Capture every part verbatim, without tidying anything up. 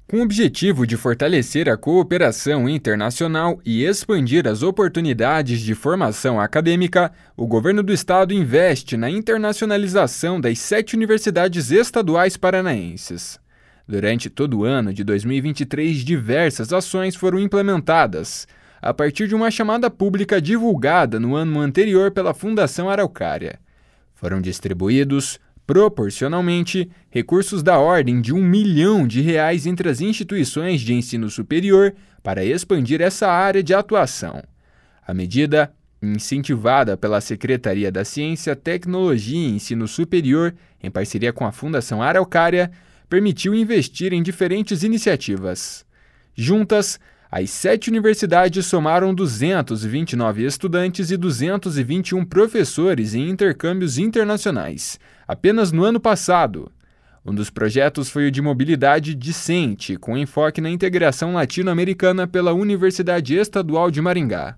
Com o objetivo de fortalecer a cooperação internacional e expandir as oportunidades de formação acadêmica, o governo do estado investe na internacionalização das sete universidades estaduais paranaenses. Durante todo o ano de dois mil e vinte e três, diversas ações foram implementadas, a partir de uma chamada pública divulgada no ano anterior pela Fundação Araucária. Foram distribuídos, proporcionalmente, recursos da ordem de um milhão de reais entre as instituições de ensino superior para expandir essa área de atuação. A medida, incentivada pela Secretaria da Ciência, Tecnologia e Ensino Superior, em parceria com a Fundação Araucária, permitiu investir em diferentes iniciativas. Juntas, as sete universidades somaram duzentos e vinte e nove estudantes e duzentos e vinte e um professores em intercâmbios internacionais, apenas no ano passado. Um dos projetos foi o de mobilidade discente, com enfoque na integração latino-americana pela Universidade Estadual de Maringá.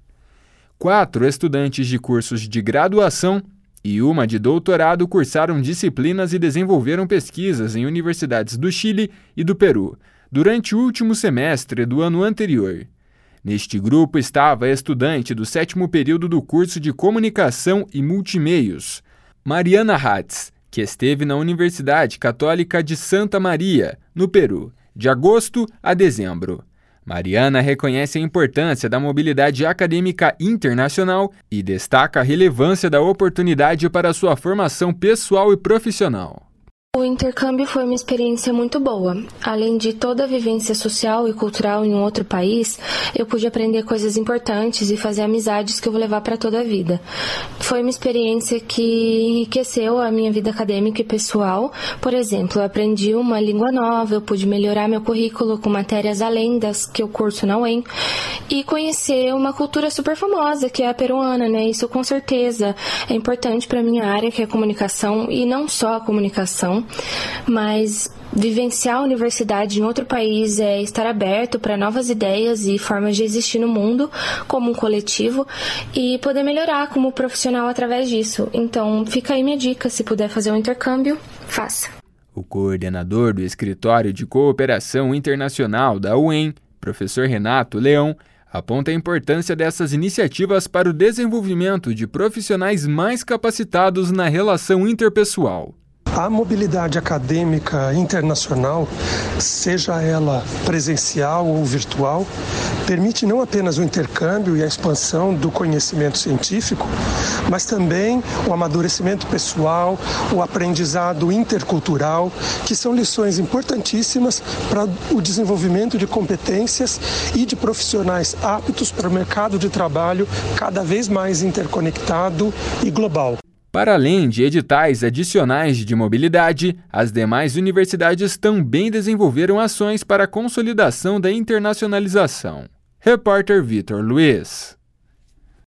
Quatro estudantes de cursos de graduação e uma de doutorado cursaram disciplinas e desenvolveram pesquisas em universidades do Chile e do Peru, durante o último semestre do ano anterior. Neste grupo estava a estudante do sétimo período do curso de Comunicação e Multimeios, Mariana Hatz, que esteve na Universidade Católica de Santa Maria, no Peru, de agosto a dezembro. Mariana reconhece a importância da mobilidade acadêmica internacional e destaca a relevância da oportunidade para sua formação pessoal e profissional. O intercâmbio foi uma experiência muito boa. Além de toda a vivência social e cultural em um outro país, eu pude aprender coisas importantes e fazer amizades que eu vou levar para toda a vida. Foi uma experiência que enriqueceu a minha vida acadêmica e pessoal. Por exemplo, eu aprendi uma língua nova, eu pude melhorar meu currículo com matérias além das que eu curso na U E M e conhecer uma cultura super famosa, que é a peruana, né? Isso com certeza é importante para a minha área, que é a comunicação, e não só a comunicação, mas vivenciar a universidade em outro país é estar aberto para novas ideias e formas de existir no mundo como um coletivo e poder melhorar como profissional através disso. Então, fica aí minha dica, se puder fazer um intercâmbio, faça. O coordenador do Escritório de Cooperação Internacional da U E M, professor Renato Leão, aponta a importância dessas iniciativas para o desenvolvimento de profissionais mais capacitados na relação interpessoal. A mobilidade acadêmica internacional, seja ela presencial ou virtual, permite não apenas o intercâmbio e a expansão do conhecimento científico, mas também o amadurecimento pessoal, o aprendizado intercultural, que são lições importantíssimas para o desenvolvimento de competências e de profissionais aptos para o mercado de trabalho cada vez mais interconectado e global. Para além de editais adicionais de mobilidade, as demais universidades também desenvolveram ações para a consolidação da internacionalização. Repórter Vitor Luiz.